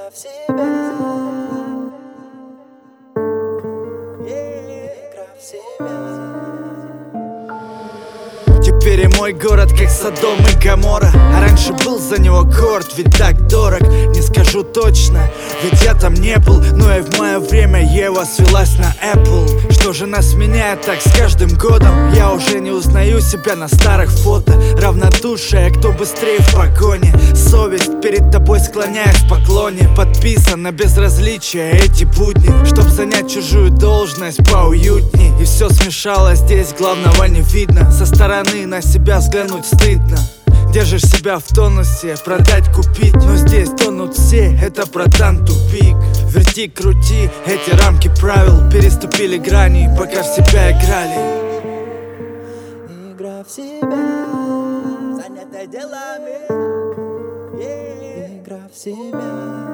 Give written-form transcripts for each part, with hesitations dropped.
Игра в себя. Игра в себя. Теперь и мой город как Содом и Гоморра. А раньше был за него город, ведь так дорог. Не скажу точно, ведь я там не был. Но и в мое время Ева свелась на Apple. Что же нас меняет так с каждым годом? Я уже не узнаю себя на старых фото. Равнодушие, кто быстрее в погоне. Совесть перед тобой склоняюсь в поклоне. Подписан на безразличие эти будни, чтоб занять чужую должность поуютней. И все смешалось, здесь главного не видно. Со стороны на себя взглянуть стыдно. Держишь себя в тонусе, продать, купить. Но здесь тонут все, это братан тупик. Верти, крути, эти рамки правил переступили грани, пока в себя играли. Игра в себя, занята делами. Игра в себя.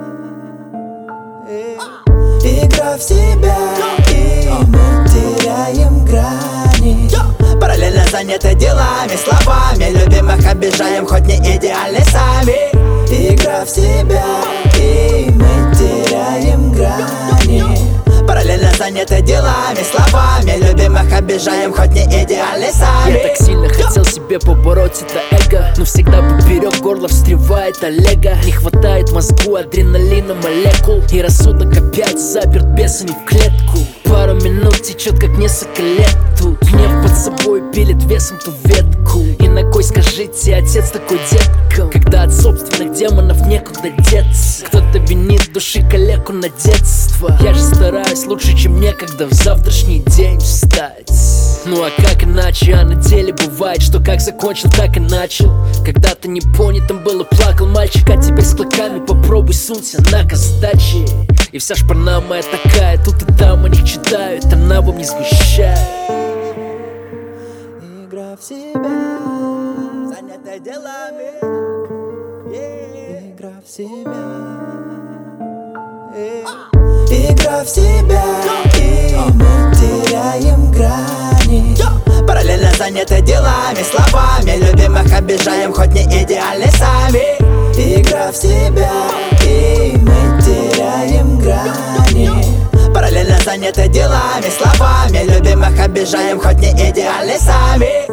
Игра в себя, и мы теряем грани. Параллельно заняты делами, словами. Любимых обижаем, хоть не идеальны сами. Игра в себя, и мы теряем грани. Параллельно заняты делами, словами. Любимых обижаем, хоть не идеальны сами. Я так сильно хотел себе побороть это эго, но всегда поперек горла встревает Олега. Не хватает мозгу адреналина молекул, и рассудок опять заперт бесами в клетку. Пару минут течет, как несколько лет тут. Гнев под собой пилит весом ту ветку. И на кой, скажите, отец такой деткам, когда от собственных демонов некуда деться? Кто-то винит души калеку на детство. Я же стараюсь лучше, чем некогда в завтрашний день встать. Ну а как иначе, а на деле бывает, что как закончил, так и начал. Когда-то непонятым был и плакал мальчик, а теперь с клыками попробуй сунься на сдачи. И вся шпана моя такая, тут и там о них читают, она вам не сгущает. Игра в себя, занята делами. Игра в себя. Игра в себя, и мы теряем грани. Параллельно заняты делами, словами. Любимых обижаем, хоть не идеальны сами. Игра в себя, и мы теряем грани. Параллельно заняты делами, словами. Любимых обижаем, хоть не идеальны сами.